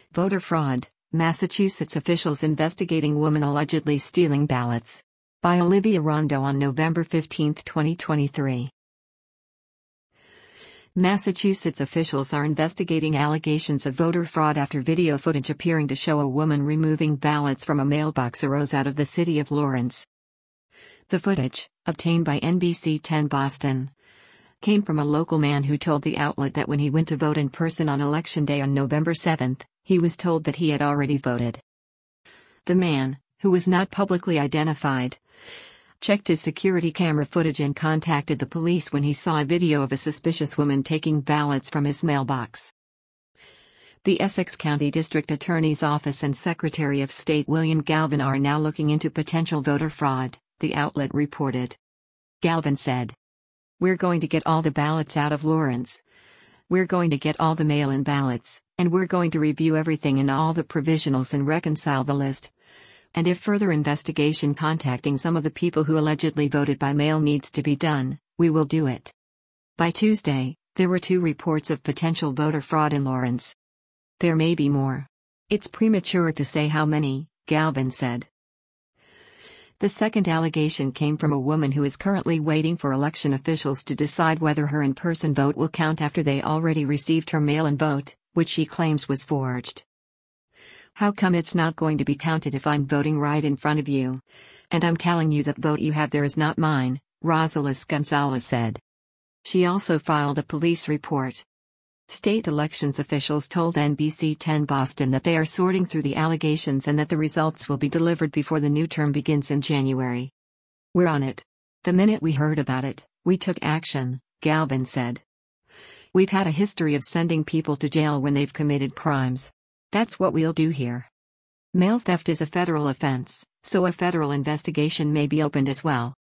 Voter fraud, Massachusetts officials investigating woman allegedly stealing ballots. By Olivia Rondo on November 15, 2023. Massachusetts officials are investigating allegations of voter fraud after video footage appearing to show a woman removing ballots from a mailbox arose out of the city of Lawrence. The footage, obtained by NBC 10 Boston, came from a local man who told the outlet that when he went to vote in person on Election Day on November 7, he was told that he had already voted. The man, who was not publicly identified, checked his security camera footage and contacted the police when he saw a video of a suspicious woman taking ballots from his mailbox. The Essex County District Attorney's Office and Secretary of State William Galvin are now looking into potential voter fraud, the outlet reported. Galvin said, "We're going to get all the ballots out of Lawrence. We're going to get all the mail-in ballots, and we're going to review everything in all the provisionals and reconcile the list. And if further investigation contacting some of the people who allegedly voted by mail needs to be done, we will do it." By Tuesday, there were 2 reports of potential voter fraud in Lawrence. There may be more. It's premature to say how many, Galvin said. The second allegation came from a woman who is currently waiting for election officials to decide whether her in-person vote will count after they already received her mail-in vote, which she claims was forged. "How come it's not going to be counted if I'm voting right in front of you? And I'm telling you that vote you have there is not mine," Rosalis Gonzalez said. She also filed a police report. State elections officials told NBC 10 Boston that they are sorting through the allegations and that the results will be delivered before the new term begins in January. "We're on it. The minute we heard about it, we took action," Galvin said. "We've had a history of sending people to jail when they've committed crimes. That's what we'll do here. Mail theft is a federal offense, so a federal investigation may be opened as well."